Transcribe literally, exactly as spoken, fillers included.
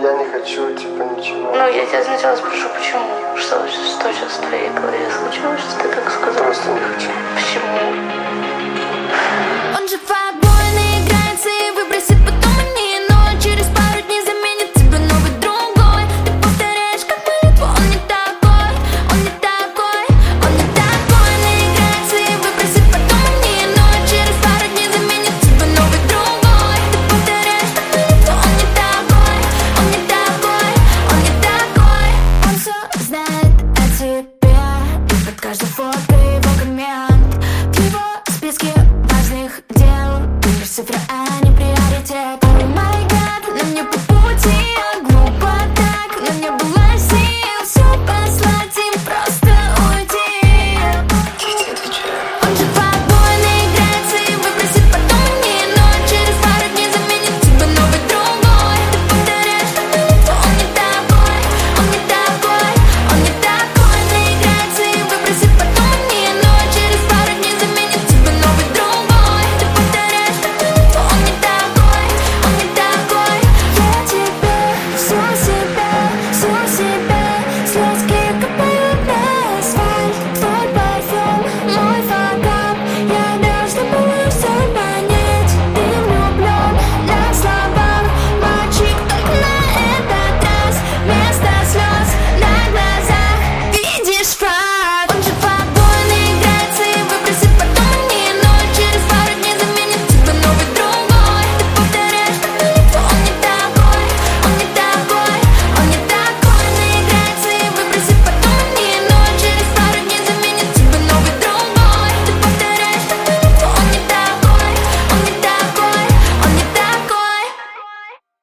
я не хочу, типа, ничего. Ну, я тебя сначала спрошу, почему? Что, что сейчас в твоей голове случилось, что ты так сказал? Просто не хочу. Почему? Он же факбой, наиграется и выбросит потом.